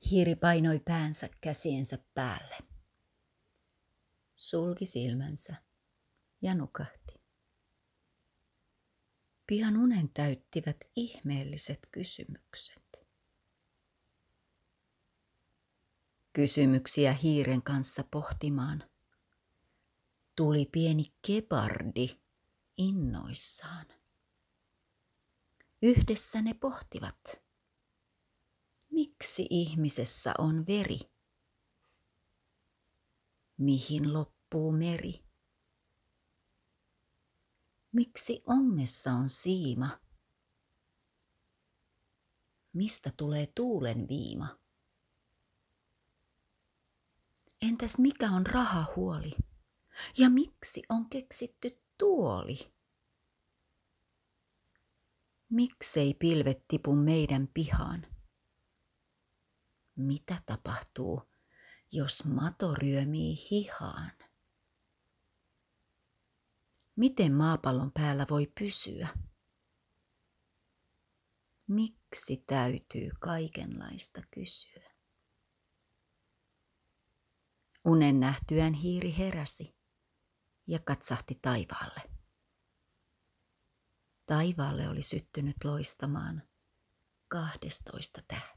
Hiiri painoi päänsä käsiensä päälle. Sulki silmänsä ja nukahti. Pian unen täyttivät ihmeelliset kysymykset. Kysymyksiä hiiren kanssa pohtimaan tuli pieni gepardi innoissaan. Yhdessä ne pohtivat, miksi ihmisessä on veri? Mihin loppuu meri? Miksi ongessa on siima? Mistä tulee tuulen viima? Entäs mikä on rahahuoli? Ja miksi on keksitty tuoli? Miksei pilvet tipu meidän pihaan? Mitä tapahtuu, jos mato ryömii hihaan? Miten maapallon päällä voi pysyä? Miksi täytyy kaikenlaista kysyä? Unen nähtyään hiiri heräsi ja katsahti taivaalle. Taivaalle oli syttynyt loistamaan 12 tähteä.